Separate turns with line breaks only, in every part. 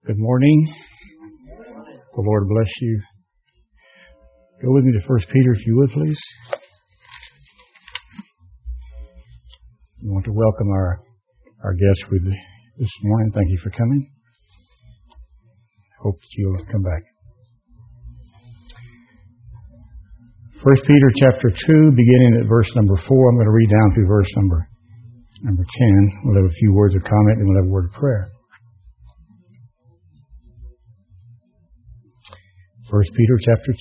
Good morning. The Lord bless you. Go with me to 1 Peter, if you would, please. I want to welcome our guests with this morning. Thank you for coming. Hope that you'll come back. 1 Peter chapter 2, beginning at verse number 4. I'm going to read down through verse number 10. We'll have a few words of comment and we'll have a word of prayer. 1 Peter chapter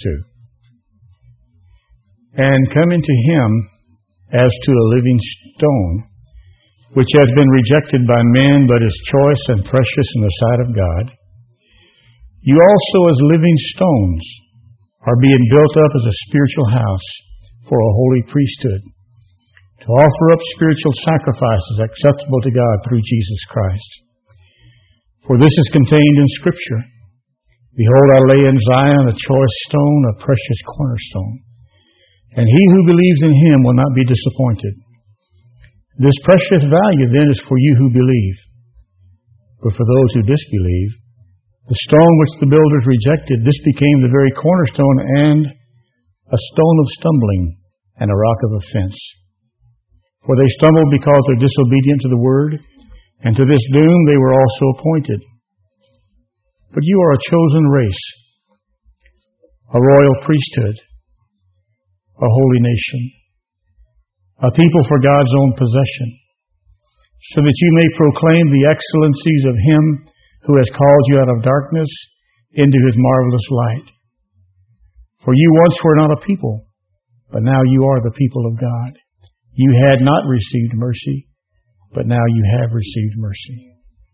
2. And coming to him as to a living stone, which has been rejected by men, but is choice and precious in the sight of God, you also as living stones are being built up as a spiritual house for a holy priesthood, to offer up spiritual sacrifices acceptable to God through Jesus Christ. For this is contained in Scripture. Behold, I lay in Zion a choice stone, a precious cornerstone, and he who believes in him will not be disappointed. This precious value then is for you who believe. But for those who disbelieve, the stone which the builders rejected, this became the very cornerstone and a stone of stumbling and a rock of offense. For they stumbled because they're disobedient to the word, and to this doom they were also appointed. But you are a chosen race, a royal priesthood, a holy nation, a people for God's own possession, so that you may proclaim the excellencies of him who has called you out of darkness into his marvelous light. For you once were not a people, but now you are the people of God. You had not received mercy, but now you have received mercy.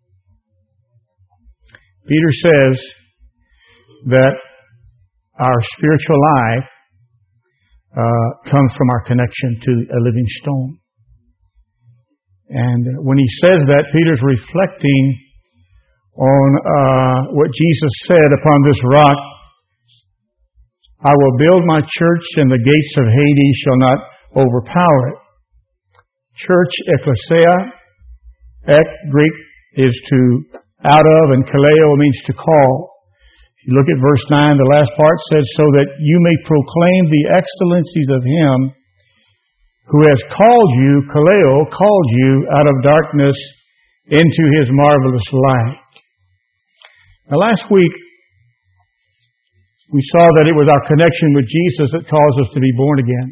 Peter says that our spiritual life comes from our connection to a living stone. And when he says that, Peter's reflecting on what Jesus said, upon this rock, I will build my church and the gates of Hades shall not overpower it. Church, ecclesia, Greek is to out of, and kaleo means to call. If you look at verse 9, the last part says, so that you may proclaim the excellencies of him who has called you, kaleo, called you out of darkness into his marvelous light. Now last week, we saw that it was our connection with Jesus that caused us to be born again.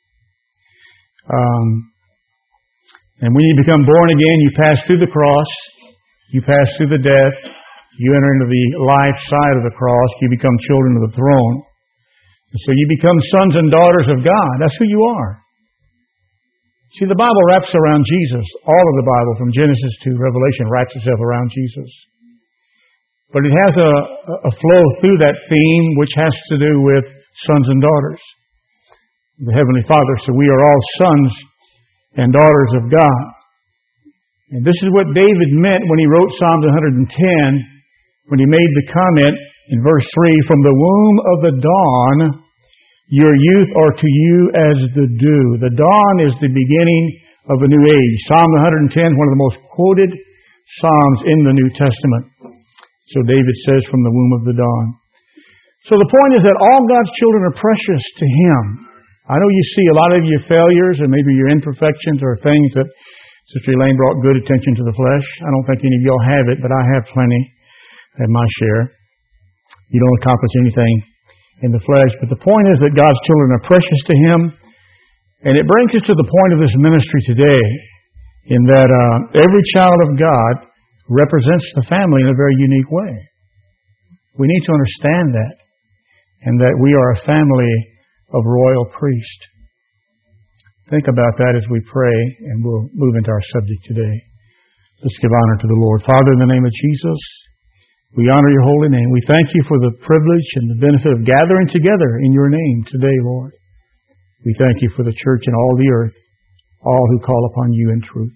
And when you become born again, you pass through the cross. You pass through the death, you enter into the life side of the cross, you become children of the throne. And so you become sons and daughters of God. That's who you are. See, the Bible wraps around Jesus. All of the Bible, from Genesis to Revelation, wraps itself around Jesus. But it has a flow through that theme which has to do with sons and daughters. The Heavenly Father, so we are all sons and daughters of God. And this is what David meant when he wrote Psalms 110, when he made the comment in verse 3, from the womb of the dawn, your youth are to you as the dew. The dawn is the beginning of a new age. Psalm 110, one of the most quoted Psalms in the New Testament. So David says, from the womb of the dawn. So the point is that all God's children are precious to him. I know you see a lot of your failures and maybe your imperfections or things that Sister Elaine brought good attention to the flesh. I don't think any of y'all have it, but I have plenty. I have my share. You don't accomplish anything in the flesh. But the point is that God's children are precious to him. And it brings us to the point of this ministry today, in that every child of God represents the family in a very unique way. We need to understand that, and that we are a family of royal priests. Think about that as we pray, and we'll move into our subject today. Let's give honor to the Lord. Father, in the name of Jesus, we honor your holy name. We thank you for the privilege and the benefit of gathering together in your name today, Lord. We thank you for the church and all the earth, all who call upon you in truth.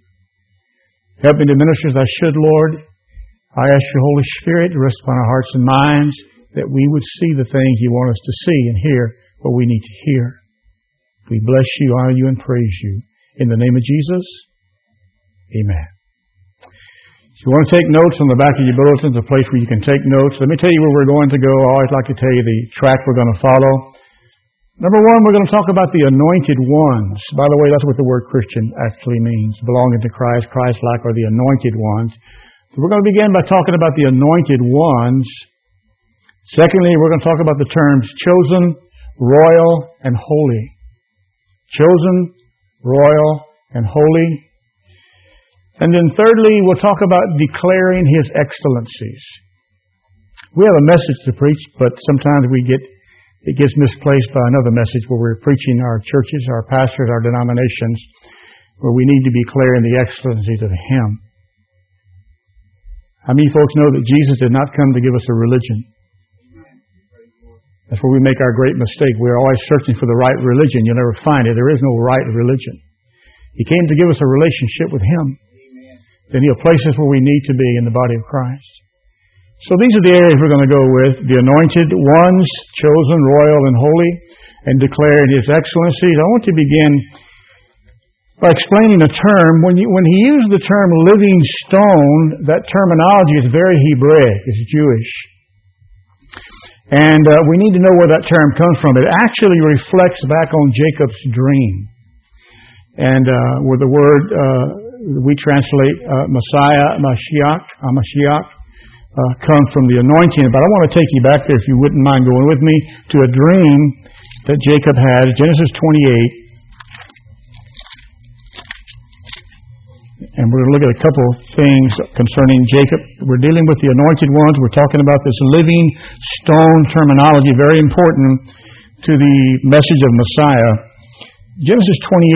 Help me to minister as I should, Lord. I ask your Holy Spirit to rest upon our hearts and minds, that we would see the things you want us to see and hear what we need to hear. We bless you, honor you, and praise you. In the name of Jesus, amen. If you want to take notes, on the back of your bulletin is a place where you can take notes. Let me tell you where we're going to go. I always like to tell you the track we're going to follow. Number one, we're going to talk about the anointed ones. By the way, that's what the word Christian actually means. Belonging to Christ, Christ-like, are the anointed ones. So we're going to begin by talking about the anointed ones. Secondly, we're going to talk about the terms chosen, royal, and holy. Chosen, royal, and holy. And then thirdly, we'll talk about declaring His excellencies. We have a message to preach, but sometimes it gets misplaced by another message where we're preaching our churches, our pastors, our denominations, where we need to be declaring the excellencies of Him. How many folks know that Jesus did not come to give us a religion? That's where we make our great mistake. We're always searching for the right religion. You'll never find it. There is no right religion. He came to give us a relationship with Him. Then He'll place us where we need to be in the body of Christ. So these are the areas we're going to go with. The anointed ones, chosen, royal, and holy, and declared His excellencies. I want to begin by explaining a term. When He used the term living stone, that terminology is very Hebraic. It's Jewish. And we need to know where that term comes from. It actually reflects back on Jacob's dream. And where the word we translate Messiah, Mashiach, comes from the anointing. But I want to take you back there, if you wouldn't mind going with me, to a dream that Jacob had, Genesis 28. And we're going to look at a couple of things concerning Jacob. We're dealing with the anointed ones. We're talking about this living stone terminology, very important to the message of Messiah. Genesis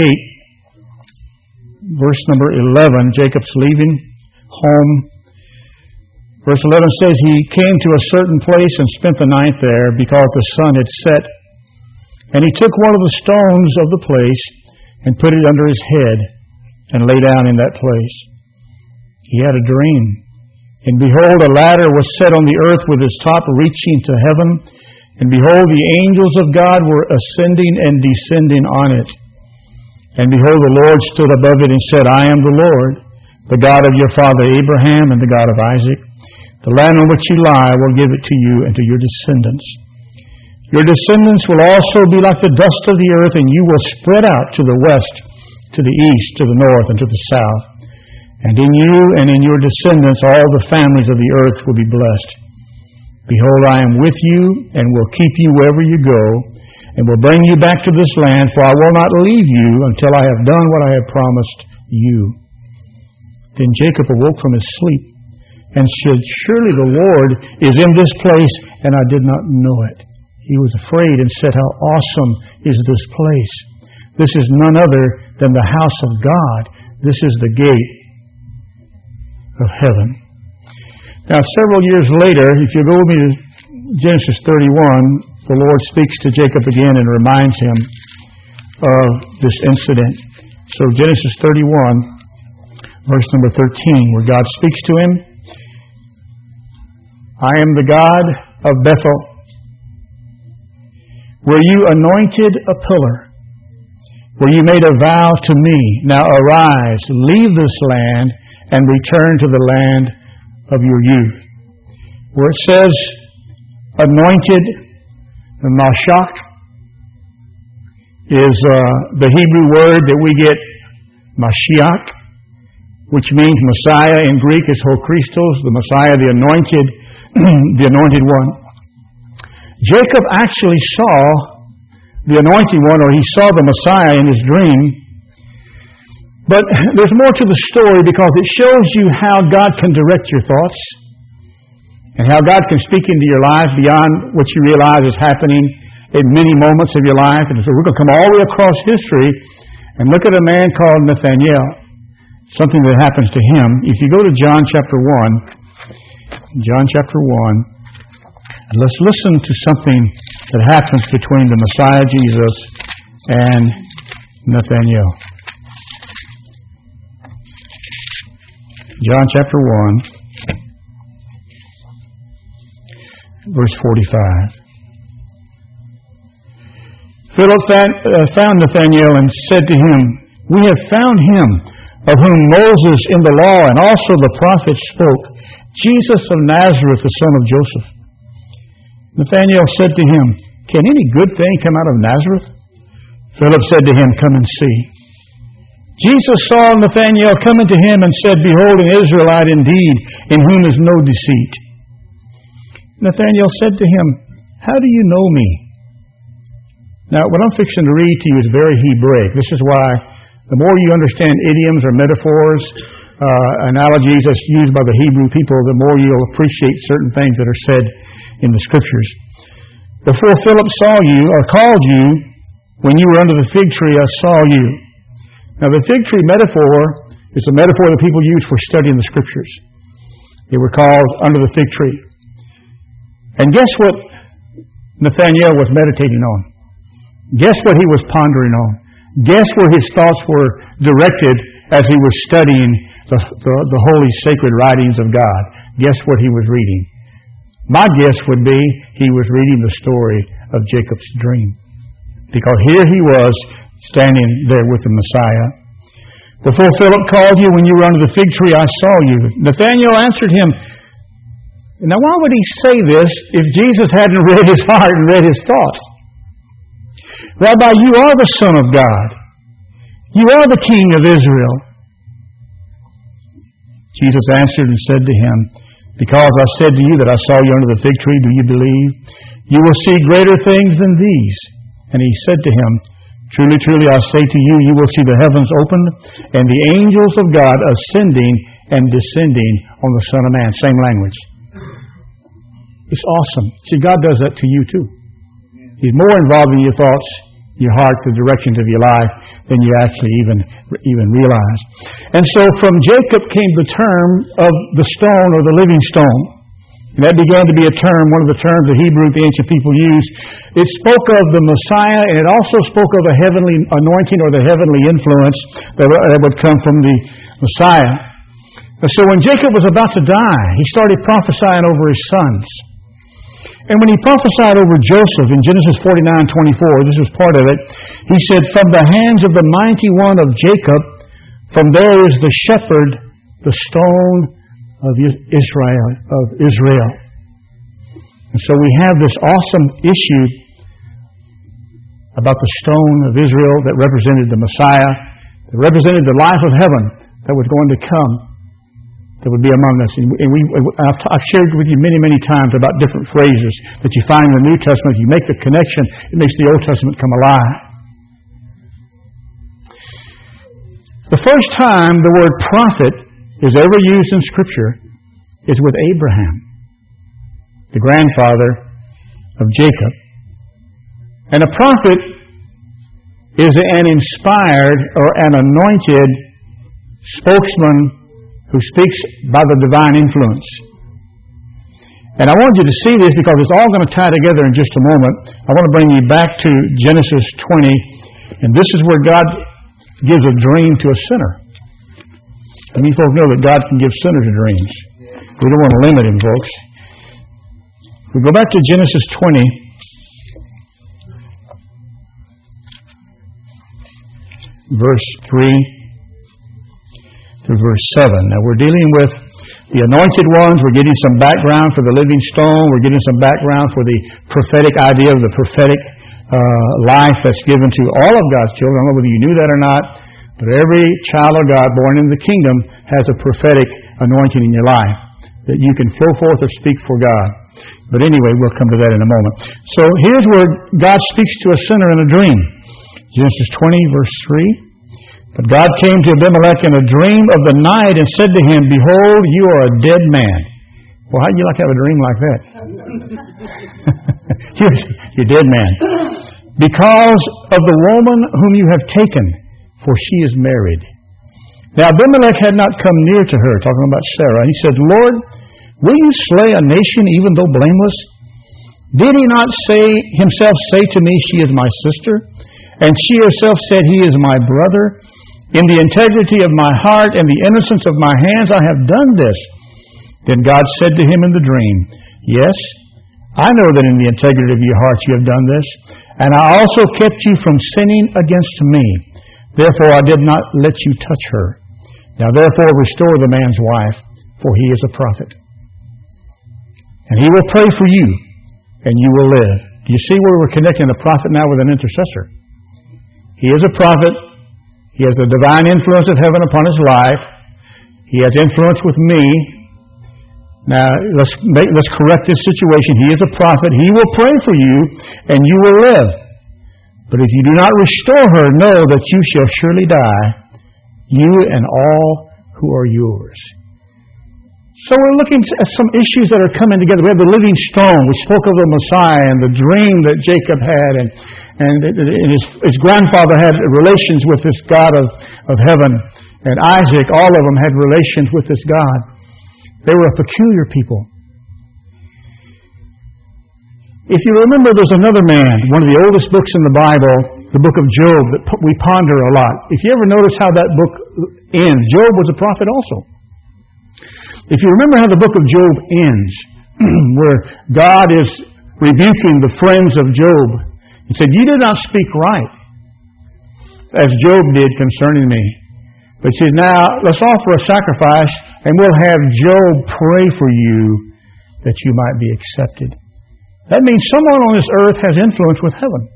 28, verse number 11, Jacob's leaving home. Verse 11 says, he came to a certain place and spent the night there because the sun had set. And he took one of the stones of the place and put it under his head and lay down in that place. He had a dream. And behold, a ladder was set on the earth with its top reaching to heaven. And behold, the angels of God were ascending and descending on it. And behold, the Lord stood above it and said, I am the Lord, the God of your father Abraham and the God of Isaac. The land on which you lie, I will give it to you and to your descendants. Your descendants will also be like the dust of the earth, and you will spread out to the west, to the east, to the north, and to the south. And in you and in your descendants all the families of the earth will be blessed. Behold, I am with you and will keep you wherever you go, and will bring you back to this land, for I will not leave you until I have done what I have promised you. Then Jacob awoke from his sleep and said, surely the Lord is in this place, and I did not know it. He was afraid and said, how awesome is this place. This is none other than the house of God. This is the gate of heaven. Now, several years later, if you go with me to Genesis 31, the Lord speaks to Jacob again and reminds him of this incident. So Genesis 31, verse number 13, where God speaks to him. I am the God of Bethel, where you anointed a pillar, where you made a vow to me. Now arise, leave this land, and return to the land of your youth. Where it says anointed, the Mashach, is the Hebrew word that we get Mashiach, which means Messiah in Greek is Christos, the Messiah, the anointed, the anointed one. Jacob actually saw the anointed one, or he saw the Messiah in his dream. But there's more to the story because it shows you how God can direct your thoughts and how God can speak into your life beyond what you realize is happening in many moments of your life. And so we're going to come all the way across history and look at a man called Nathaniel, something that happens to him. If you go to John chapter 1, and let's listen to something that happens between the Messiah Jesus and Nathaniel. John chapter 1, verse 45. Philip found Nathanael and said to him, we have found him, of whom Moses in the law and also the prophets spoke, Jesus of Nazareth, the son of Joseph. Nathanael said to him, Can any good thing come out of Nazareth? Philip said to him, Come and see. Jesus saw Nathanael coming to him and said, Behold, an Israelite indeed, in whom is no deceit. Nathanael said to him, How do you know me? Now, what I'm fixing to read to you is very Hebraic. This is why the more you understand idioms or metaphors, analogies that's used by the Hebrew people, the more you'll appreciate certain things that are said in the Scriptures. Before Philip saw you, or called you, when you were under the fig tree, I saw you. Now, the fig tree metaphor is a metaphor that people use for studying the Scriptures. They were called under the fig tree. And guess what Nathanael was meditating on? Guess what he was pondering on? Guess where his thoughts were directed as he was studying the holy sacred writings of God? Guess what he was reading? My guess would be he was reading the story of Jacob's dream. Because here he was standing there with the Messiah. Before Philip called you when you were under the fig tree, I saw you. Nathanael answered him. Now why would he say this if Jesus hadn't read his heart and read his thoughts? Rabbi, you are the Son of God. You are the King of Israel. Jesus answered and said to him, Because I said to you that I saw you under the fig tree, do you believe? You will see greater things than these. And he said to him, Truly, truly, I say to you, you will see the heavens opened and the angels of God ascending and descending on the Son of Man. Same language. It's awesome. See, God does that to you too. He's more involved in your thoughts, your heart, the directions of your life than you actually even realize. And so from Jacob came the term of the stone or the living stone. And that began to be a term, one of the terms the Hebrew, the ancient people used. It spoke of the Messiah, and it also spoke of a heavenly anointing or the heavenly influence that would come from the Messiah. And so when Jacob was about to die, he started prophesying over his sons. And when he prophesied over Joseph in Genesis 49:24, this was part of it, he said, From the hands of the mighty one of Jacob, from there is the shepherd, the stone of Israel. And so we have this awesome issue about the stone of Israel that represented the Messiah, that represented the life of heaven that was going to come, that would be among us. And I've shared with you many, many times about different phrases that you find in the New Testament. You make the connection, it makes the Old Testament come alive. The first time the word prophet is ever used in Scripture is with Abraham, the grandfather of Jacob. And a prophet is an inspired or an anointed spokesman who speaks by the divine influence. And I want you to see this because it's all going to tie together in just a moment. I want to bring you back to Genesis 20, and this is where God gives a dream to a sinner. I mean, folks know that God can give sinners dreams. We don't want to limit him, folks. We go back to Genesis 20, verse 3 through verse 7. Now, we're dealing with the anointed ones. We're getting some background for the living stone. We're getting some background for the prophetic idea of the prophetic life that's given to all of God's children. I don't know whether you knew that or not, but every child of God born in the kingdom has a prophetic anointing in your life that you can flow forth or speak for God. But anyway, we'll come to that in a moment. So here's where God speaks to a sinner in a dream. Genesis 20, verse 3. But God came to Abimelech in a dream of the night and said to him, Behold, you are a dead man. Well, how'd you like to have a dream like that? You're a dead man. Because of the woman whom you have taken, for she is married. Now Abimelech had not come near to her, talking about Sarah. He said, Lord, will you slay a nation even though blameless? Did he not himself say to me, she is my sister? And she herself said, he is my brother. In the integrity of my heart and the innocence of my hands, I have done this. Then God said to him in the dream, Yes, I know that in the integrity of your heart you have done this, and I also kept you from sinning against me. Therefore I did not let you touch her. Now therefore restore the man's wife, for he is a prophet. And he will pray for you, and you will live. Do you see where we're connecting a prophet now with an intercessor? He is a prophet. He has the divine influence of heaven upon his life. He has influence with me. Now, let's correct this situation. He is a prophet. He will pray for you, and you will live. But if you do not restore her, know that you shall surely die, you and all who are yours. So we're looking at some issues that are coming together. We have the living stone. We spoke of the Messiah and the dream that Jacob had, and his grandfather had relations with this God of heaven. And Isaac, all of them had relations with this God. They were a peculiar people. If you remember, there's another man, one of the oldest books in the Bible, the book of Job, that we ponder a lot. If you ever notice how that book ends, Job was a prophet also. If you remember how the book of Job ends, where God is rebuking the friends of Job, He said, "You did not speak right, as Job did concerning me." But He said, "Now, let's offer a sacrifice, and we'll have Job pray for you that you might be accepted." That means someone on this earth has influence with heaven.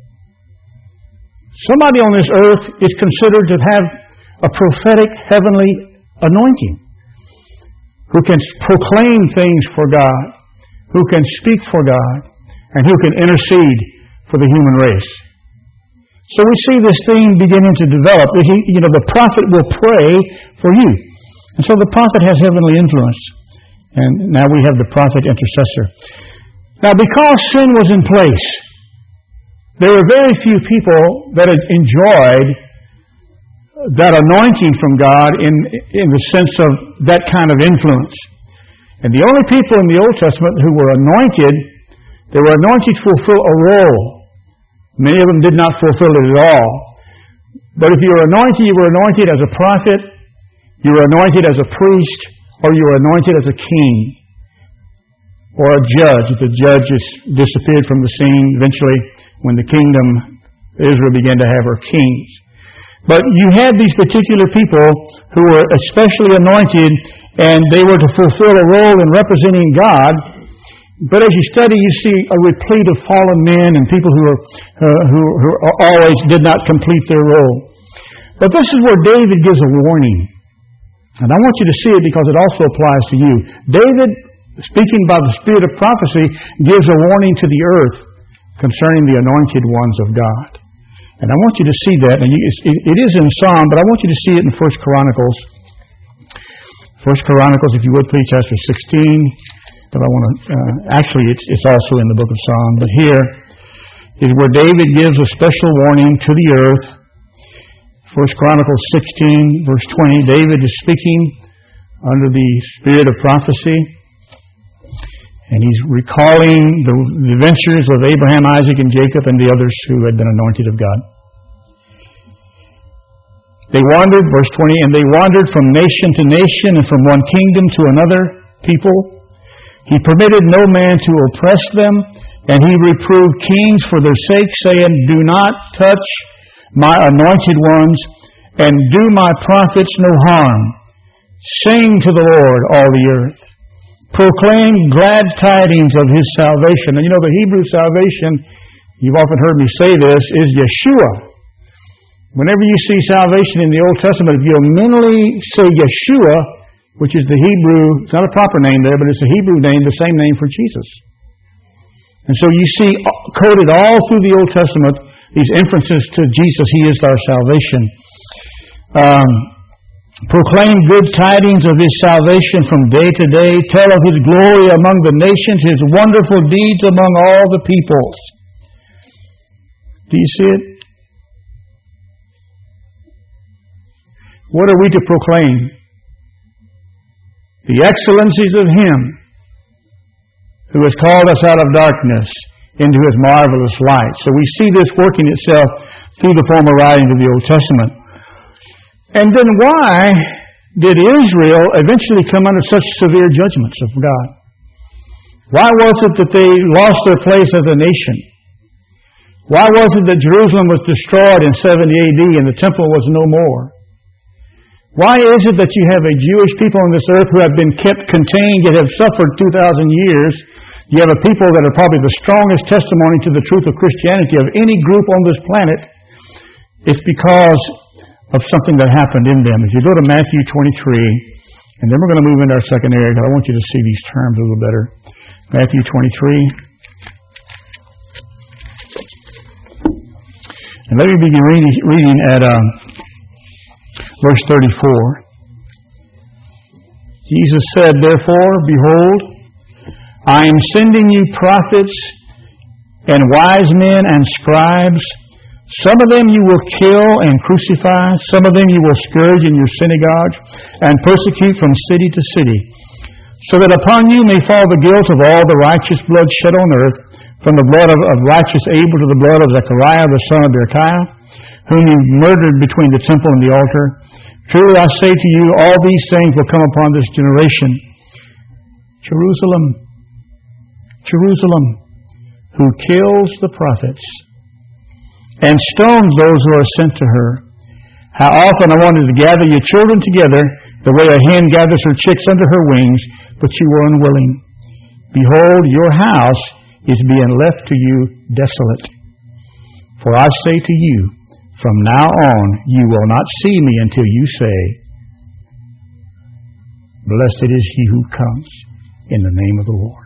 Somebody on this earth is considered to have a prophetic heavenly anointing, who can proclaim things for God, who can speak for God, and who can intercede for the human race. So we see this thing beginning to develop. The prophet will pray for you. And so the prophet has heavenly influence. And now we have the prophet intercessor. Now, because sin was in place, there were very few people that had enjoyed that anointing from God in the sense of that kind of influence. And the only people in the Old Testament who were anointed, they were anointed to fulfill a role. Many of them did not fulfill it at all. But if you were anointed as a prophet, you were anointed as a priest, or you were anointed as a king, or a judge. The judges disappeared from the scene eventually when the kingdom, Israel began to have her kings. But you had these particular people who were especially anointed, and they were to fulfill a role in representing God. But as you study, you see a replete of fallen men and people who always did not complete their role. But this is where David gives a warning. And I want you to see it because it also applies to you. David, speaking by the spirit of prophecy, gives a warning to the earth concerning the anointed ones of God. And I want you to see that. And it is in Psalm, but I want you to see it in 1 Chronicles. 1 Chronicles, if you would please, chapter 16. But I want to, actually it's also in the book of Psalm. But here is where David gives a special warning to the earth. 1 Chronicles 16, verse 20. David is speaking under the spirit of prophecy. And he's recalling the adventures of Abraham, Isaac, and Jacob, and the others who had been anointed of God. They wandered, verse 20, and they wandered from nation to nation and from one kingdom to another people. He permitted no man to oppress them, and he reproved kings for their sake, saying, "Do not touch my anointed ones, and do my prophets no harm. Sing to the Lord, all the earth. Proclaim glad tidings of His salvation." And the Hebrew salvation, you've often heard me say this, is Yeshua. Whenever you see salvation in the Old Testament, if you mentally say Yeshua, which is the Hebrew, it's not a proper name there, but it's a Hebrew name, the same name for Jesus. And so you see coded all through the Old Testament these inferences to Jesus. He is our salvation. Proclaim good tidings of His salvation from day to day. Tell of His glory among the nations, His wonderful deeds among all the peoples. Do you see it? What are we to proclaim? The excellencies of Him who has called us out of darkness into His marvelous light. So we see this working itself through the former writings of the Old Testament. And then why did Israel eventually come under such severe judgments of God? Why was it that they lost their place as a nation? Why was it that Jerusalem was destroyed in 70 AD and the temple was no more? Why is it that you have a Jewish people on this earth who have been kept contained yet have suffered 2,000 years? You have a people that are probably the strongest testimony to the truth of Christianity of any group on this planet. It's because of something that happened in them. If you go to Matthew 23, and then we're going to move into our second area because I want you to see these terms a little better. Matthew 23. And let me begin reading at verse 34. Jesus said, "Therefore, behold, I am sending you prophets and wise men and scribes. Some of them you will kill and crucify. Some of them you will scourge in your synagogues and persecute from city to city, so that upon you may fall the guilt of all the righteous blood shed on earth, from the blood of righteous Abel to the blood of Zechariah the son of Berechiah, whom you murdered between the temple and the altar. Truly I say to you, all these things will come upon this generation. Jerusalem, Jerusalem, who kills the prophets and stones those who are sent to her. How often I wanted to gather your children together, the way a hen gathers her chicks under her wings, but you were unwilling. Behold, your house is being left to you desolate. For I say to you, from now on you will not see me until you say, Blessed is he who comes in the name of the Lord."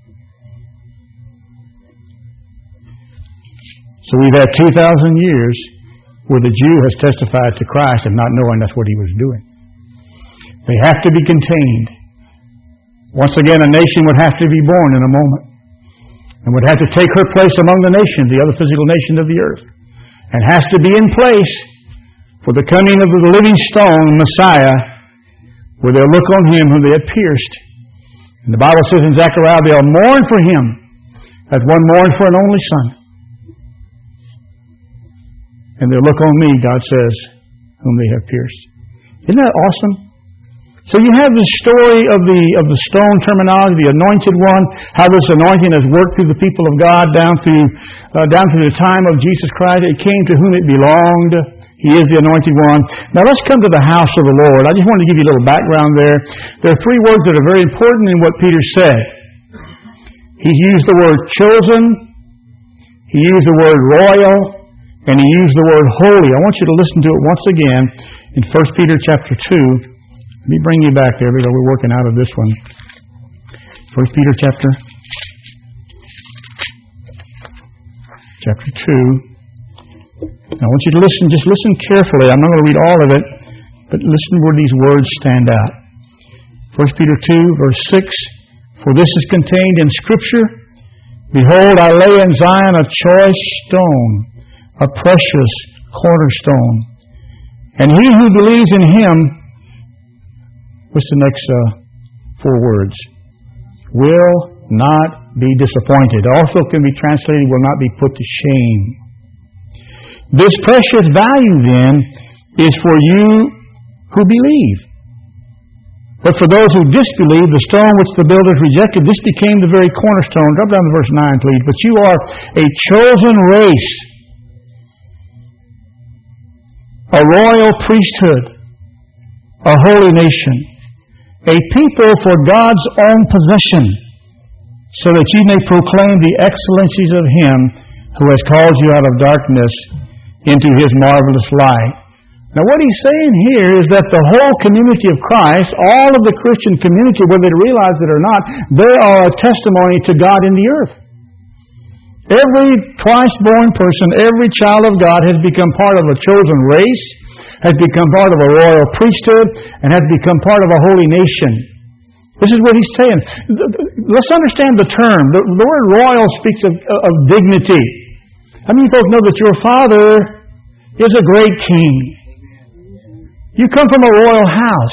So we've had 2,000 years where the Jew has testified to Christ and not knowing that's what he was doing. They have to be contained. Once again, a nation would have to be born in a moment and would have to take her place among the nations, the other physical nations of the earth, and has to be in place for the coming of the living stone, Messiah, where they'll look on him whom they had pierced. And the Bible says in Zechariah, they'll mourn for him as one mourns for an only son. And they'll look on me, God says, whom they have pierced. Isn't that awesome? So you have the story of the stone terminology, the anointed one, how this anointing has worked through the people of God down through the time of Jesus Christ. It came to whom it belonged. He is the anointed one. Now let's come to the house of the Lord. I just wanted to give you a little background there. There are three words that are very important in what Peter said. He used the word chosen, he used the word royal, and he used the word holy. I want you to listen to it once again in 1 Peter chapter 2. Let me bring you back there because we're working out of this one. 1 Peter chapter 2. Now I want you to listen, just listen carefully. I'm not going to read all of it, but listen where these words stand out. 1 Peter 2, verse 6. For this is contained in Scripture. Behold, I lay in Zion a choice stone, a precious cornerstone. And he who believes in him, what's the next 4 words? Will not be disappointed. Also can be translated, will not be put to shame. This precious value then is for you who believe. But for those who disbelieve, the stone which the builders rejected, this became the very cornerstone. Drop down to verse 9, please. But you are a chosen race, a royal priesthood, a holy nation, a people for God's own possession, so that you may proclaim the excellencies of Him who has called you out of darkness into His marvelous light. Now what he's saying here is that the whole community of Christ, all of the Christian community, whether they realize it or not, they are a testimony to God in the earth. Every twice-born person, every child of God has become part of a chosen race, has become part of a royal priesthood, and has become part of a holy nation. This is what he's saying. Let's understand the term. The word royal speaks of dignity. How many folks know that your father is a great king? You come from a royal house.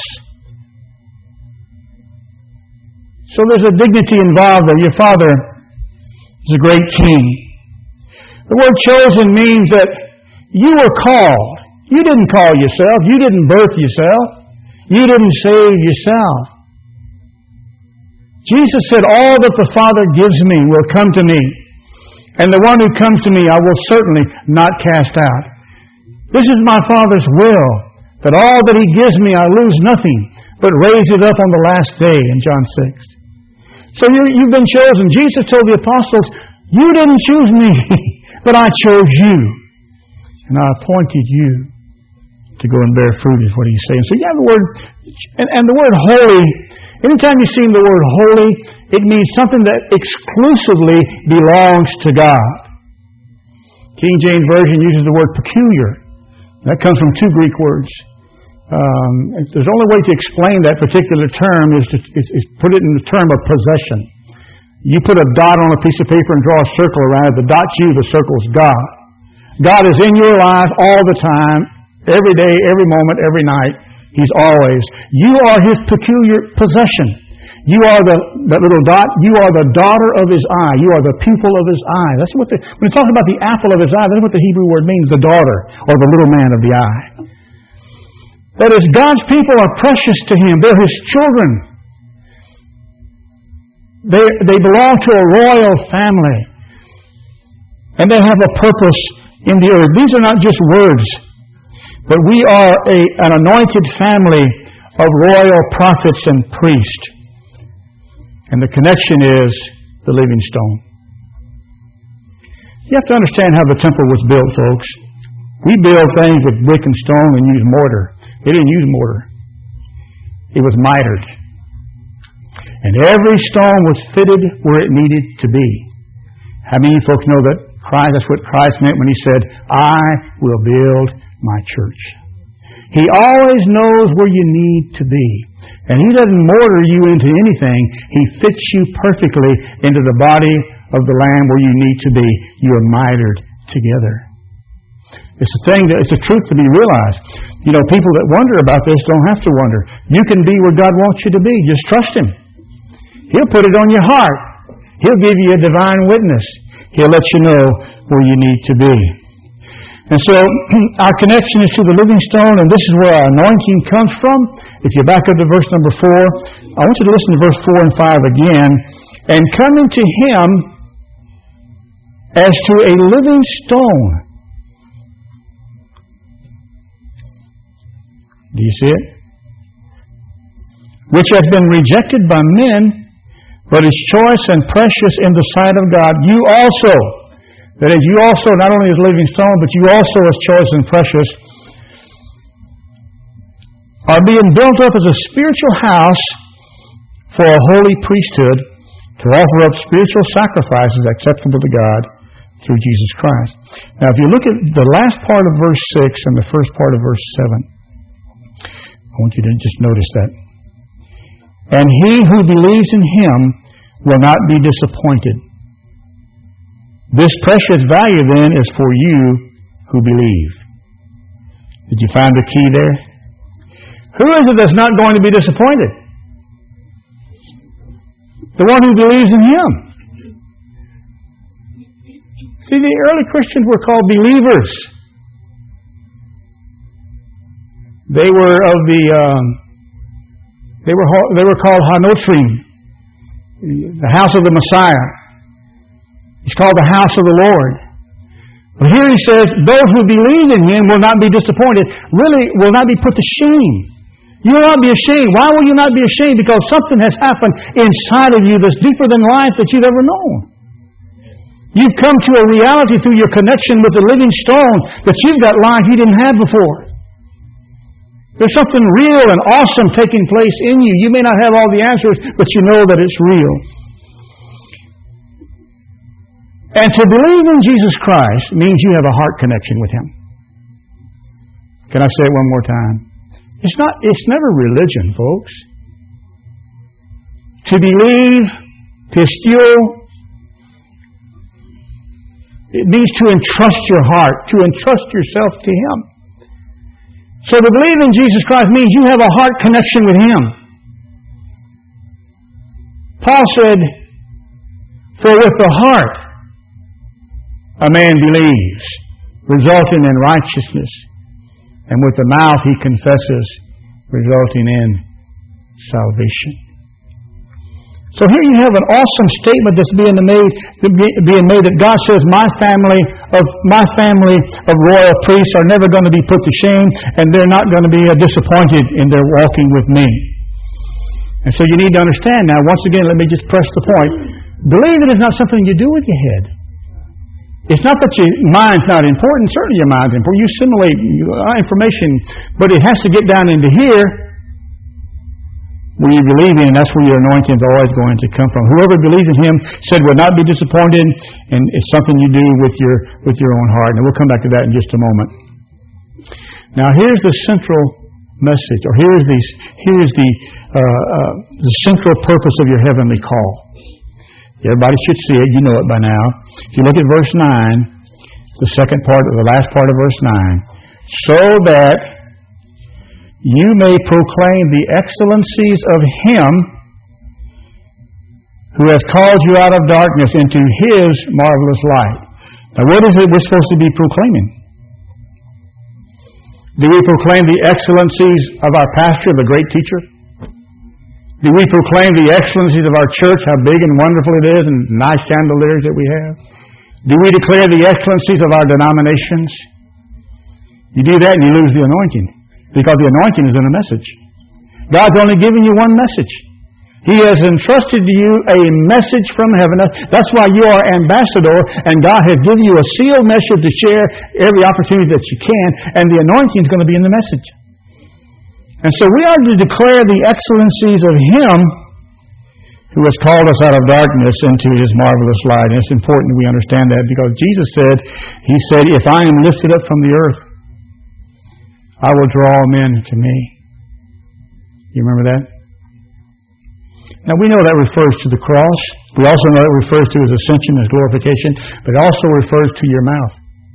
So there's a dignity involved there. Your father is a great king. The word chosen means that you were called. You didn't call yourself. You didn't birth yourself. You didn't save yourself. Jesus said, all that the Father gives me will come to me. And the one who comes to me I will certainly not cast out. This is my Father's will, that all that He gives me I lose nothing, but raise it up on the last day in John 6. So you've been chosen. Jesus told the apostles, you didn't choose me, but I chose you. And I appointed you to go and bear fruit is what He's saying. So you have the word, and the word holy, anytime you see the word holy, it means something that exclusively belongs to God. King James Version uses the word peculiar. That comes from two Greek words. There's only way to explain that particular term is put it in the term of possession. You put a dot on a piece of paper and draw a circle around it. The dot's you, the circle's God. God is in your life all the time, every day, every moment, every night. He's always. You are His peculiar possession. You are that little dot. You are the daughter of His eye. You are the pupil of His eye. That's what when it talks about the apple of His eye, that's what the Hebrew word means, the daughter or the little man of the eye. That is, God's people are precious to Him. They're His children. They belong to a royal family. And they have a purpose in the earth. These are not just words, but we are an anointed family of royal prophets and priests. And the connection is the living stone. You have to understand how the temple was built, folks. We build things with brick and stone and use mortar. They didn't use mortar. It was mitered. And every stone was fitted where it needed to be. How many of you folks know that that's what Christ meant when He said, I will build my church. He always knows where you need to be. And He doesn't mortar you into anything. He fits you perfectly into the body of the Lamb where you need to be. You are mitered together. It's a truth to be realized. You know, people that wonder about this don't have to wonder. You can be where God wants you to be. Just trust Him. He'll put it on your heart. He'll give you a divine witness. He'll let you know where you need to be. And so, our connection is to the living stone, and this is where our anointing comes from. If you back up to verse number 4, I want you to listen to verse 4 and 5 again. And coming to Him as to a living stone. Do you see it? Which has been rejected by men, but is choice and precious in the sight of God. You also, that is, you also, not only as living stone, but you also as choice and precious, are being built up as a spiritual house for a holy priesthood to offer up spiritual sacrifices acceptable to God through Jesus Christ. Now, if you look at the last part of verse 6 and the first part of verse 7, I want you to just notice that. And he who believes in Him will not be disappointed. This precious value then is for you who believe. Did you find the key there? Who is it that's not going to be disappointed? The one who believes in Him. See, the early Christians were called believers. They were of they were called Hanotrim, the house of the Messiah. It's called the house of the Lord. But here he says, those who believe in Him will not be disappointed, really will not be put to shame. You will not be ashamed. Why will you not be ashamed? Because something has happened inside of you that's deeper than life that you've ever known. You've come to a reality through your connection with the living stone that you've got life you didn't have before. There's something real and awesome taking place in you. You may not have all the answers, but you know that it's real. And to believe in Jesus Christ means you have a heart connection with Him. Can I say it one more time? It's never religion, folks. To believe, pistio, it means to entrust your heart, to entrust yourself to Him. So to believe in Jesus Christ means you have a heart connection with Him. Paul said, for with the heart a man believes, resulting in righteousness, and with the mouth he confesses, resulting in salvation. So here you have an awesome statement that's being made that God says, my family of royal priests are never going to be put to shame, and they're not going to be disappointed in their walking with me. And so you need to understand now, once again, let me just press the point. Believing is not something you do with your head. It's not that your mind's not important. Certainly your mind's important. You assimilate information, but it has to get down into here. When you believe in, that's where your anointing is always going to come from. Whoever believes in Him said will not be disappointed, and it's something you do with your own heart. And we'll come back to that in just a moment. Now, here's the central message, or here's the central purpose of your heavenly call. Everybody should see it. You know it by now. If you look at verse 9, the last part of verse 9, so that you may proclaim the excellencies of Him who has called you out of darkness into His marvelous light. Now, what is it we're supposed to be proclaiming? Do we proclaim the excellencies of our pastor, the great teacher? Do we proclaim the excellencies of our church, how big and wonderful it is, and nice chandeliers that we have? Do we declare the excellencies of our denominations? You do that and you lose the anointing. Because the anointing is in a message. God's only given you one message. He has entrusted to you a message from heaven. That's why you are ambassador, and God has given you a sealed message to share every opportunity that you can, and the anointing is going to be in the message. And so we are to declare the excellencies of Him who has called us out of darkness into His marvelous light. And it's important that we understand that, because Jesus said, He said, if I am lifted up from the earth, I will draw men to me. You remember that? Now we know that refers to the cross. We also know it refers to His ascension, His glorification, but it also refers to your mouth.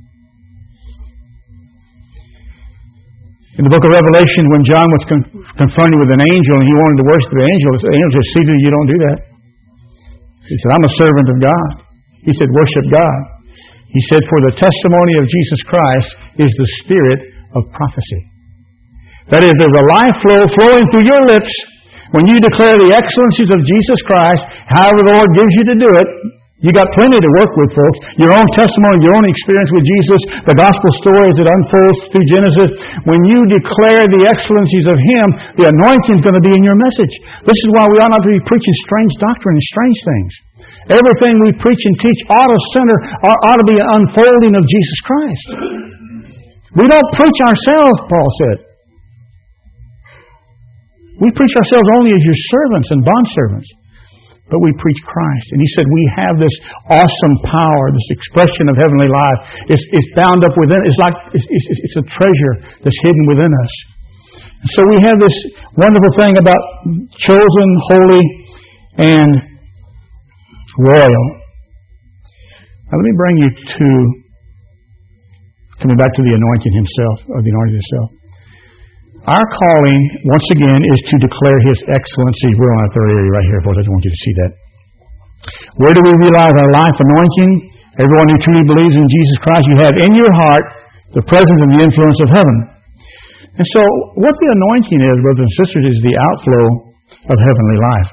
In the book of Revelation, when John was confronted with an angel and he wanted to worship the angel said, see that you don't do that. He said, I'm a servant of God. He said, worship God. He said, for the testimony of Jesus Christ is the spirit of prophecy. That is, there's a life flow flowing through your lips when you declare the excellencies of Jesus Christ, however the Lord gives you to do it. You got plenty to work with, folks. Your own testimony, your own experience with Jesus, the gospel story as it unfolds through Genesis. When you declare the excellencies of Him, the anointing is going to be in your message. This is why we ought not to be preaching strange doctrine and strange things. Everything we preach and teach ought to be an unfolding of Jesus Christ. We don't preach ourselves, Paul said. We preach ourselves only as your servants and bondservants. But we preach Christ. And he said we have this awesome power, this expression of heavenly life. It's bound up within. It's a treasure that's hidden within us. And so we have this wonderful thing about chosen, holy, and royal. Now let me bring you to coming back to the anointing himself, or the anointing itself. Our calling, once again, is to declare His excellency. We're on our third area right here, folks. I just want you to see that. Where do we realize our life anointing? Everyone who truly believes in Jesus Christ, you have in your heart the presence and the influence of heaven. And so, what the anointing is, brothers and sisters, is the outflow of heavenly life.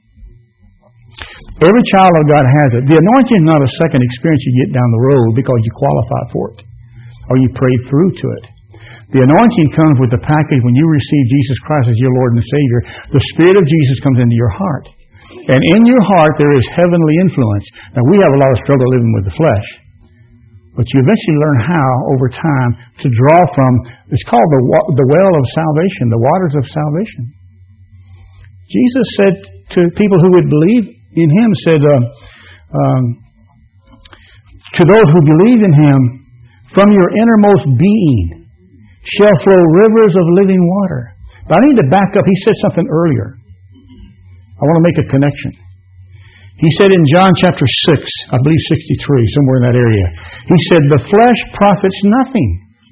Every child of God has it. The anointing is not a second experience you get down the road because you qualify for it, or you prayed through to it. The anointing comes with the package when you receive Jesus Christ as your Lord and Savior. The Spirit of Jesus comes into your heart. And in your heart there is heavenly influence. Now we have a lot of struggle living with the flesh. But you eventually learn how, over time, to draw from, it's called the well of salvation, the waters of salvation. Jesus said to people who would believe in Him, said, to those who believe in Him, from your innermost being shall flow rivers of living water. But I need to back up. He said something earlier. I want to make a connection. He said in John chapter 6, I believe 63, somewhere in that area, He said, the flesh profits nothing.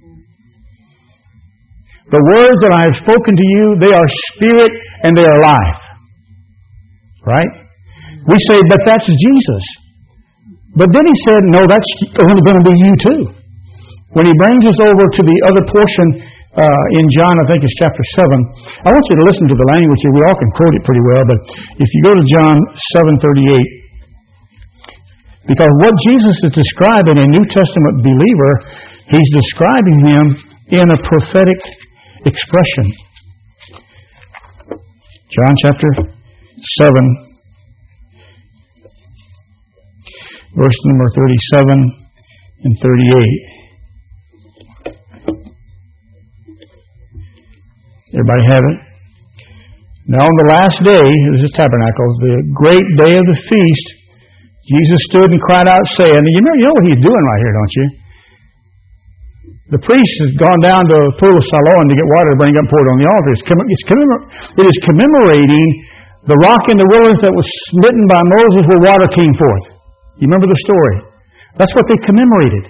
The words that I have spoken to you, they are spirit and they are life. Right? We say, but that's Jesus. But then He said, no, that's only going to be you too. when he brings us over to the other portion in John, I think it's chapter 7, I want you to listen to the language here. We all can quote it pretty well, but if you go to John 7:38, because what Jesus is describing, a New Testament believer, he's describing him in a prophetic expression. John chapter 7, verse number 37 and 38. Everybody have it? Now on the last day, this is Tabernacles, the great day of the feast, Jesus stood and cried out, saying, you know what he's doing right here, don't you? The priest has gone down to the pool of Siloam to get water to bring up and pour it on the altar. It is commemorating the rock in the wilderness that was smitten by Moses where water came forth. You remember the story? That's what they commemorated.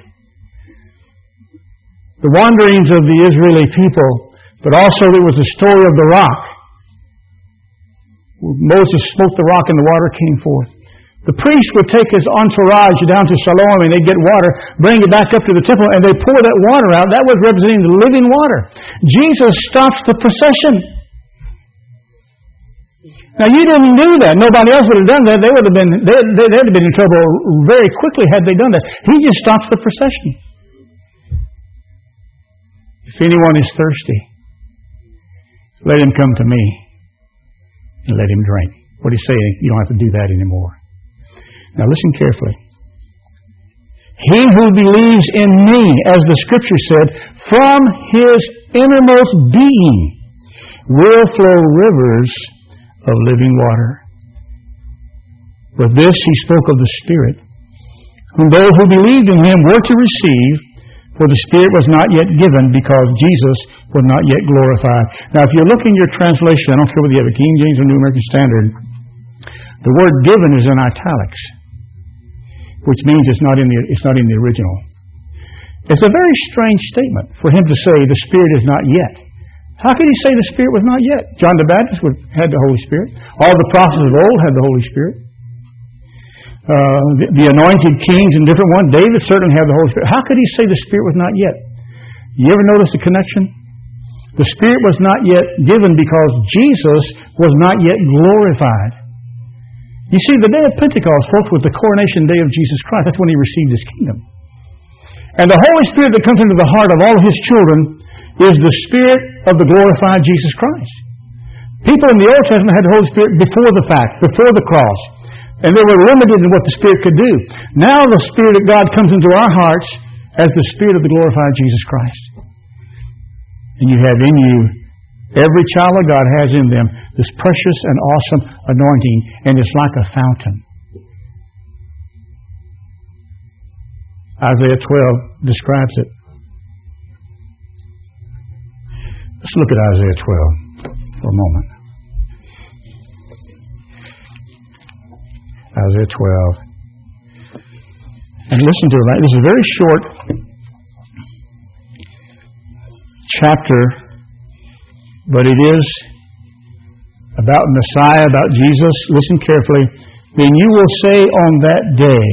The wanderings of the Israeli people, but also there was the story of the rock. Moses smote the rock and the water came forth. The priest would take his entourage down to Siloam and they'd get water, bring it back up to the temple, and they pour that water out. That was representing the living water. Jesus stops the procession. Now you didn't do that. Nobody else would have done that. They'd have been in trouble very quickly had they done that. He just stops the procession. If anyone is thirsty, let him come to me and let him drink. What do you say? You don't have to do that anymore. Now listen carefully. He who believes in me, as the Scripture said, from his innermost being will flow rivers of living water. With this he spoke of the Spirit, whom those who believed in him were to receive, for the Spirit was not yet given because Jesus was not yet glorified. Now if you look in your translation, I don't care whether you have a King James or New American Standard, the word given is in italics, which means it's not in the original. It's a very strange statement for him to say the Spirit is not yet. How could he say the Spirit was not yet? John the Baptist had the Holy Spirit. All the prophets of old had the Holy Spirit. The anointed kings and different ones, David certainly had the Holy Spirit. How could he say the Spirit was not yet? You ever notice the connection? The Spirit was not yet given because Jesus was not yet glorified. You see, the day of Pentecost, folks, was the coronation day of Jesus Christ. That's when he received his kingdom. And the Holy Spirit that comes into the heart of all his children is the Spirit of the glorified Jesus Christ. People in the Old Testament had the Holy Spirit before the fact, before the cross. And they were limited in what the Spirit could do. Now the Spirit of God comes into our hearts as the Spirit of the glorified Jesus Christ. And you have in you, every child of God has in them this precious and awesome anointing, and it's like a fountain. Isaiah 12 describes it. Let's look at Isaiah 12 for a moment. Isaiah 12. And listen to it. This is a very short chapter, but it is about Messiah, about Jesus. Listen carefully. Then you will say on that day,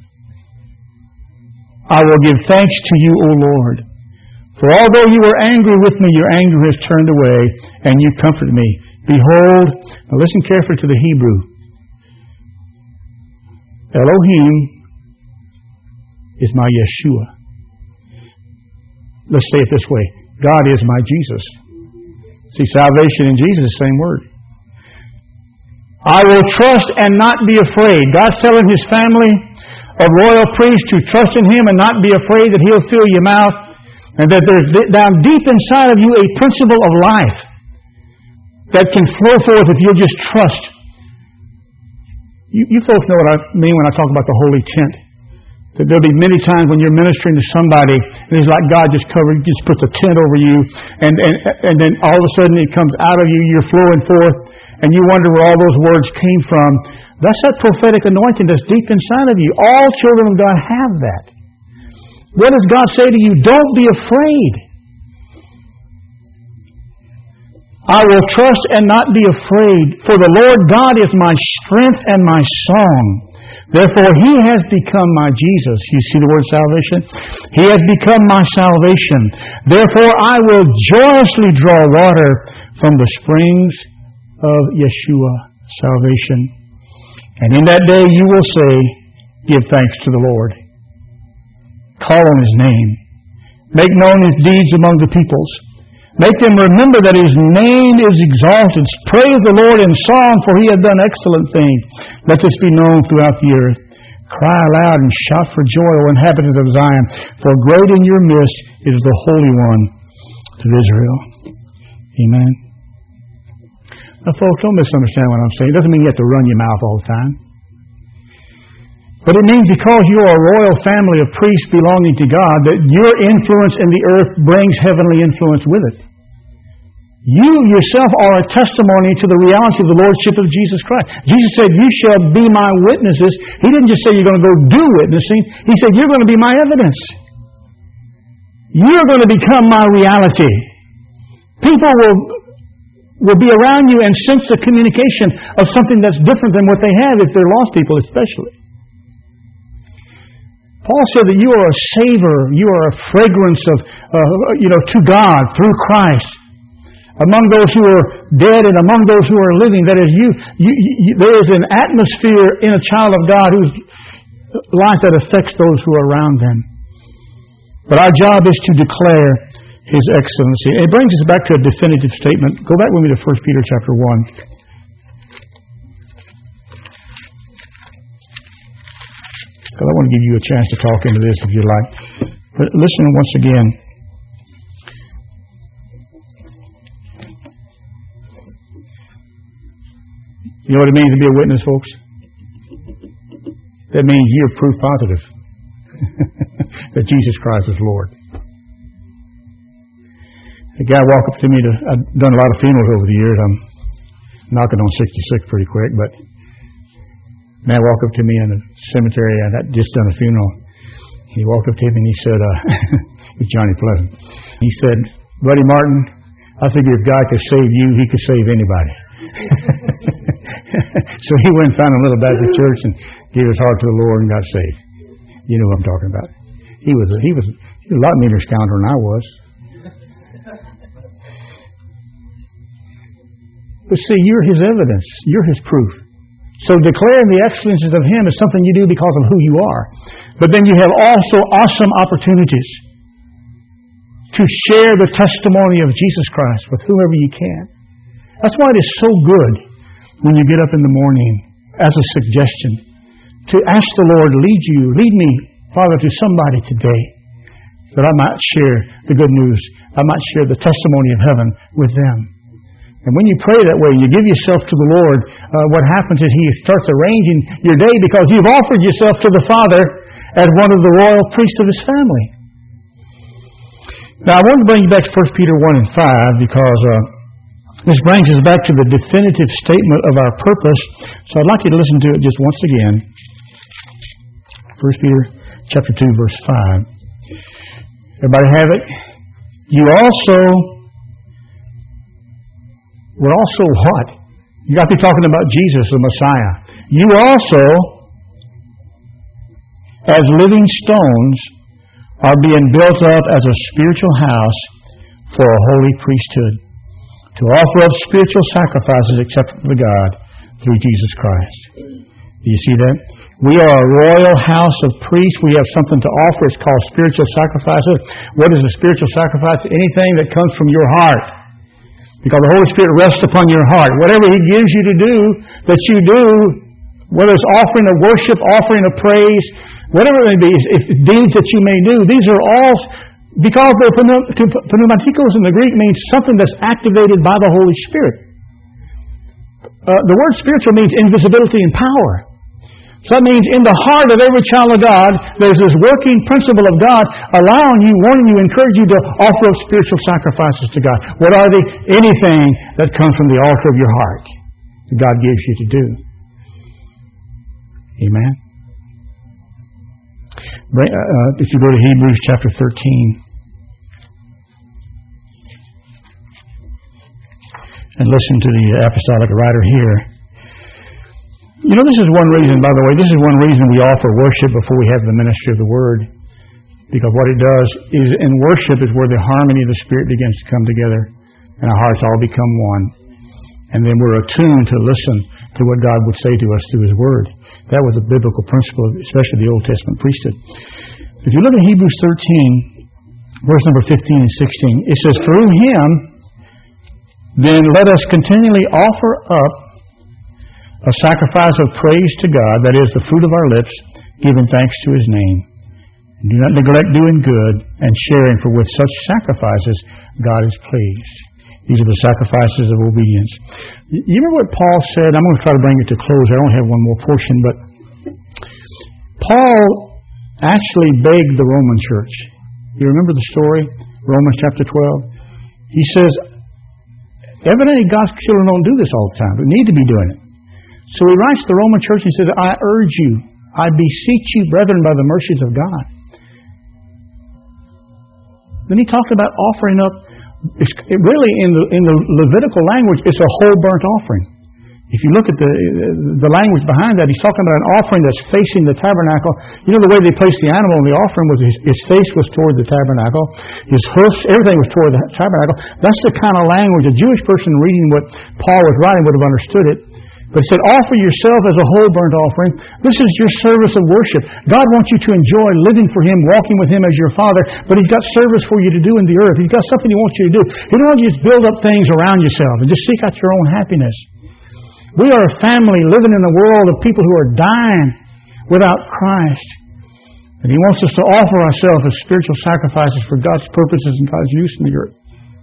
I will give thanks to you, O Lord. For although you were angry with me, your anger has turned away, and you comforted me. Behold, now listen carefully to the Hebrew. Elohim is my Yeshua. Let's say it this way. God is my Jesus. See, salvation in Jesus is the same word. I will trust and not be afraid. God's telling His family of royal priests to trust in Him and not be afraid that He'll fill your mouth, and that there's down deep inside of you a principle of life that can flow forth if you'll just trust. You folks know what I mean when I talk about the holy tent. That there'll be many times when you're ministering to somebody, and it's like God just puts a tent over you, and then all of a sudden it comes out of you, you're flowing forth, and you wonder where all those words came from. That's that prophetic anointing that's deep inside of you. All children of God have that. What does God say to you? Don't be afraid. I will trust and not be afraid, for the Lord God is my strength and my song. Therefore, He has become my Jesus. You see the word salvation? He has become my salvation. Therefore, I will joyously draw water from the springs of Yeshua, salvation. And in that day you will say, give thanks to the Lord. Call on His name. Make known His deeds among the peoples. Make them remember that His name is exalted. Praise the Lord in song, for He hath done excellent things. Let this be known throughout the earth. Cry aloud and shout for joy, O inhabitants of Zion, for great in your midst is the Holy One of Israel. Amen. Now, folks, don't misunderstand what I'm saying. It doesn't mean you have to run your mouth all the time. But it means because you are a royal family of priests belonging to God, that your influence in the earth brings heavenly influence with it. You yourself are a testimony to the reality of the Lordship of Jesus Christ. Jesus said, you shall be my witnesses. He didn't just say you're going to go do witnessing. He said, you're going to be my evidence. You're going to become my reality. People will be around you and sense the communication of something that's different than what they have, if they're lost people especially. Paul said that you are a savor, you are a fragrance of, to God through Christ. Among those who are dead and among those who are living, that is, there is an atmosphere in a child of God whose life that affects those who are around them. But our job is to declare His excellency. It brings us back to a definitive statement. Go back with me to 1 Peter chapter 1. Because I want to give you a chance to talk into this if you like. But listen once again. You know what it means to be a witness, folks? That means you're proof positive that Jesus Christ is Lord. A guy walked up to me. I've done a lot of funerals over the years. I'm knocking on 66 pretty quick, but a man walked up to me in a cemetery. I had just done a funeral. He walked up to me and he said, it was Johnny Pleasant. He said, Buddy Martin, I figure if God could save you, He could save anybody. So he went and found a little Baptist church and gave his heart to the Lord and got saved. You know what I'm talking about. He was a lot meaner scoundrel than I was. But see, you're His evidence. You're His proof. So declaring the excellencies of Him is something you do because of who you are. But then you have also awesome opportunities to share the testimony of Jesus Christ with whoever you can. That's why it is so good when you get up in the morning, as a suggestion, to ask the Lord, lead me, Father, to somebody today, that I might share the good news. I might share the testimony of heaven with them. And when you pray that way, you give yourself to the Lord, what happens is He starts arranging your day because you've offered yourself to the Father as one of the royal priests of His family. Now, I want to bring you back to 1 Peter 1 and 5 because this brings us back to the definitive statement of our purpose. So I'd like you to listen to it just once again. 1 Peter chapter 2, verse 5. Everybody have it? You also... We're also what? You got to be talking about Jesus, the Messiah. You also, as living stones, are being built up as a spiritual house for a holy priesthood, to offer up spiritual sacrifices acceptable to God through Jesus Christ. Do you see that? We are a royal house of priests. We have something to offer. It's called spiritual sacrifices. What is a spiritual sacrifice? Anything that comes from your heart. Because the Holy Spirit rests upon your heart. Whatever He gives you to do, that you do, whether it's offering of worship, offering of praise, whatever it may be, if deeds that you may do, these are all, because they're pneumatikos in the Greek means something that's activated by the Holy Spirit. The word spiritual means invisibility and power. So that means in the heart of every child of God, there's this working principle of God allowing you, wanting you, encouraging you to offer up spiritual sacrifices to God. What are they? Anything that comes from the altar of your heart that God gives you to do. Amen. If you go to Hebrews chapter 13 and listen to the apostolic writer here, This is one reason, by the way, this is one reason we offer worship before we have the ministry of the Word. Because what it does is, in worship is where the harmony of the Spirit begins to come together and our hearts all become one. And then we're attuned to listen to what God would say to us through His Word. That was a biblical principle, especially the Old Testament priesthood. If you look at Hebrews 13, verse number 15 and 16, it says, through Him, then let us continually offer up a sacrifice of praise to God, that is, the fruit of our lips, giving thanks to His name. And do not neglect doing good and sharing, for with such sacrifices God is pleased. These are the sacrifices of obedience. You remember what Paul said? I'm going to try to bring it to close. I only have one more portion, but Paul actually begged the Roman church. You remember the story? Romans chapter 12. He says, evidently God's children don't do this all the time, but need to be doing it. So he writes to the Roman church and says, I urge you, I beseech you, brethren, by the mercies of God. Then he talked about offering up, really in the Levitical language, it's a whole burnt offering. If you look at the language behind that, he's talking about an offering that's facing the tabernacle. The way they placed the animal in the offering was his face was toward the tabernacle, his hoofs, everything was toward the tabernacle. That's the kind of language a Jewish person reading what Paul was writing would have understood it. But he said, offer yourself as a whole burnt offering. This is your service of worship. God wants you to enjoy living for Him, walking with Him as your Father, but He's got service for you to do in the earth. He's got something He wants you to do. He don't want you to just build up things around yourself and just seek out your own happiness. We are a family living in a world of people who are dying without Christ. And He wants us to offer ourselves as spiritual sacrifices for God's purposes and God's use in the earth.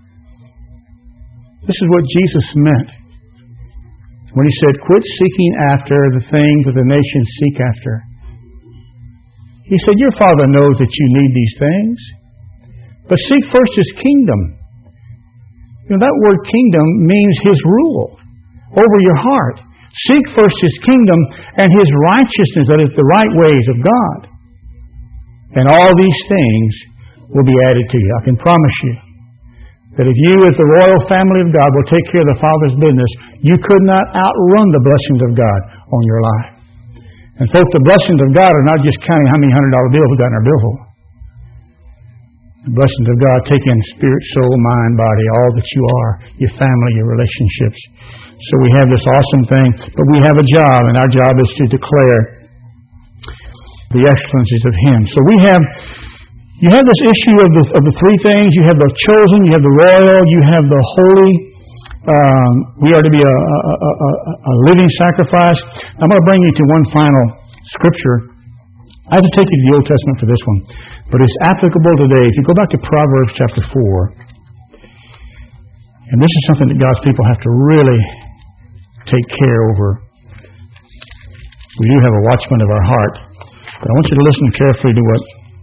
This is what Jesus meant when He said, quit seeking after the things that the nations seek after. He said, your Father knows that you need these things, but seek first His kingdom. That word kingdom means His rule over your heart. Seek first His kingdom and His righteousness, that is, the right ways of God. And all these things will be added to you. I can promise you that if you, as the royal family of God, will take care of the Father's business, you could not outrun the blessings of God on your life. And folks, the blessings of God are not just counting how many $100 bills we got in our billfold. The blessings of God take in spirit, soul, mind, body, all that you are, your family, your relationships. So we have this awesome thing, but we have a job, and our job is to declare the excellencies of Him. So you have this issue of the three things. You have the chosen, you have the royal, you have the holy. We are to be a living sacrifice. I'm going to bring you to one final scripture. I have to take you to the Old Testament for this one, but it's applicable today. If you go back to Proverbs chapter 4, and this is something that God's people have to really take care over. We do have a watchman of our heart, but I want you to listen carefully to what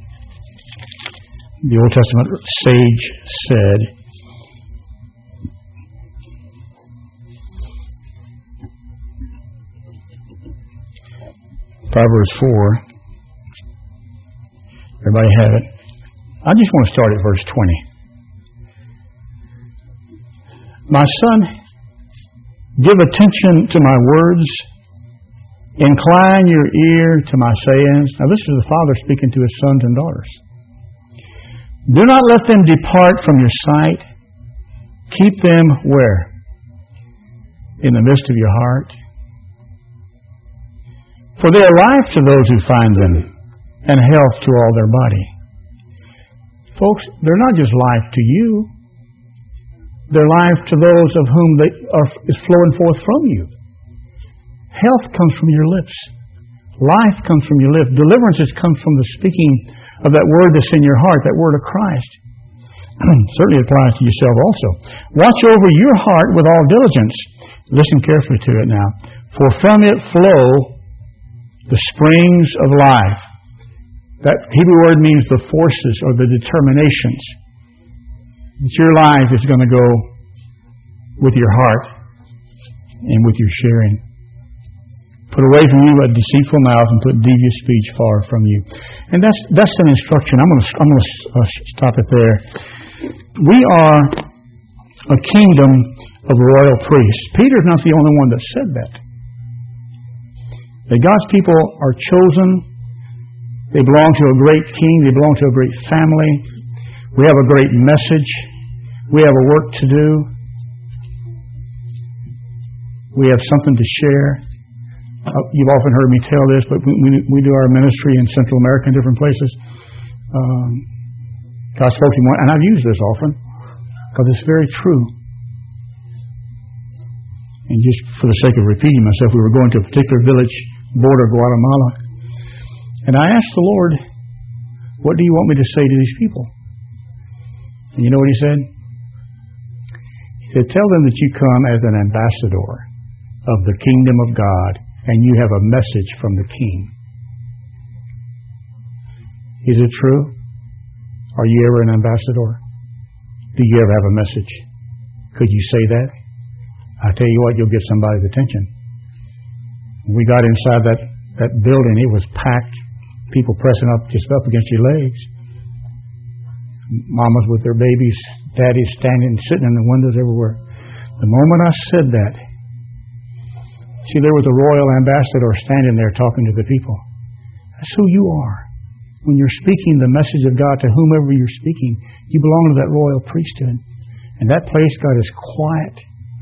the Old Testament sage said. Proverbs 4. Everybody have it? I just want to start at verse 20. My son, give attention to my words. Incline your ear to my sayings. Now this is the father speaking to his sons and daughters. Do not let them depart from your sight. Keep them where? In the midst of your heart. For they are life to those who find them, and health to all their body. Folks, they're not just life to you. They're life to those of whom is flowing forth from you. Health comes from your lips. Life comes from your lips. Deliverance comes from the speaking of that word that's in your heart, that word of Christ. Certainly applies to yourself also. Watch over your heart with all diligence. Listen carefully to it now. For from it flow the springs of life. That Hebrew word means the forces or the determinations. That your life is going to go with your heart and with your sharing. Put away from you a deceitful mouth and put devious speech far from you. And that's an instruction. I'm going to stop it there. We are a kingdom of royal priests. Peter's not the only one that said that. That God's people are chosen. They belong to a great king. They belong to a great family. We have a great message. We have a work to do. We have something to share. You've often heard me tell this, but we do our ministry in Central America and different places. God spoke to me, and I've used this often because it's very true. And just for the sake of repeating myself, we were going to a particular village, border of Guatemala, and I asked the Lord, what do you want me to say to these people? And you know what He said? He said, tell them that you come as an ambassador of the kingdom of God, and you have a message from the King. Is it true? Are you ever an ambassador? Do you ever have a message? Could you say that? I tell you what, you'll get somebody's attention. When we got inside that building, it was packed. People pressing up just up against your legs. Mamas with their babies, daddies standing, sitting in the windows everywhere. The moment I said that, see, there was a royal ambassador standing there talking to the people. That's who you are. When you're speaking the message of God to whomever you're speaking, you belong to that royal priesthood. And that place got as quiet.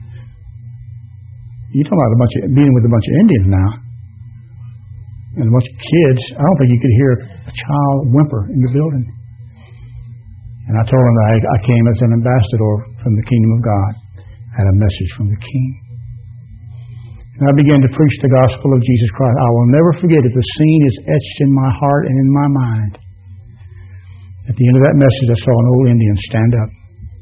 You're talking about being with a bunch of Indians now. And a bunch of kids. I don't think you could hear a child whimper in the building. And I told them that I came as an ambassador from the kingdom of God. I had a message from the King. And I began to preach the gospel of Jesus Christ. I will never forget it. The scene is etched in my heart and in my mind. At the end of that message, I saw an old Indian stand up.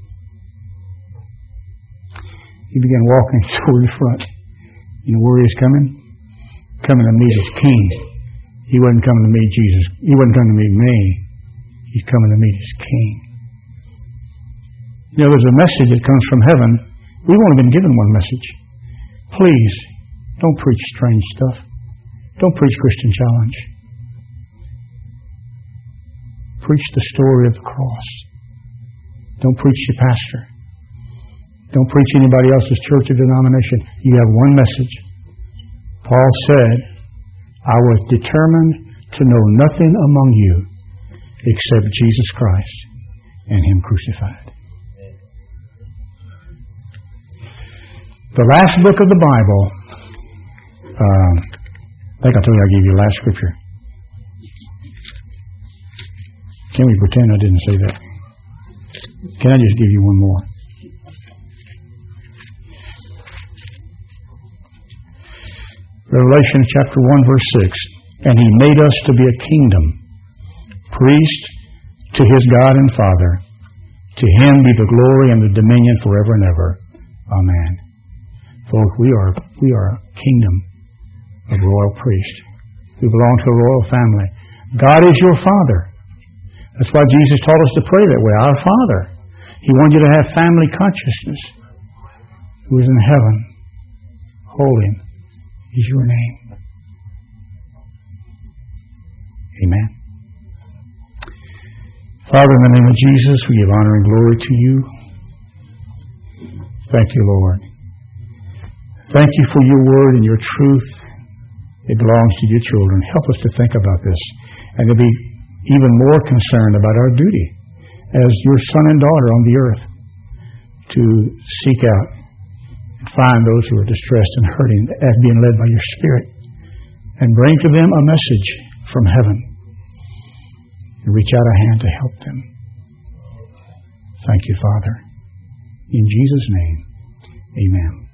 He began walking toward the front. You know where he was coming? Coming to meet his King. He wasn't coming to meet Jesus. He wasn't coming to meet me. He's coming to meet his King. You know, there's a message that comes from heaven. We've only been given one message. Please, don't preach strange stuff. Don't preach Christian Challenge. Preach the story of the cross. Don't preach your pastor. Don't preach anybody else's church or denomination. You have one message. Paul said, I was determined to know nothing among you except Jesus Christ and Him crucified. The last book of the Bible, I think I told you I gave you the last scripture. Can we pretend I didn't say that? Can I just give you one more? Revelation chapter 1 verse 6. And He made us to be a kingdom, priest to His God and Father. To Him be the glory and the dominion forever and ever. Amen. Folks, we are a kingdom of royal priests. We belong to a royal family. God is your Father. That's why Jesus taught us to pray that way. Our Father. He wanted you to have family consciousness. Who is in heaven. Holy is your name. Amen. Father, in the name of Jesus, we give honor and glory to you. Thank you, Lord. Thank you for your word and your truth. It belongs to your children. Help us to think about this and to be even more concerned about our duty as your son and daughter on the earth to seek out and find those who are distressed and hurting as being led by your Spirit and bring to them a message from heaven and reach out a hand to help them. Thank you, Father. In Jesus' name, amen.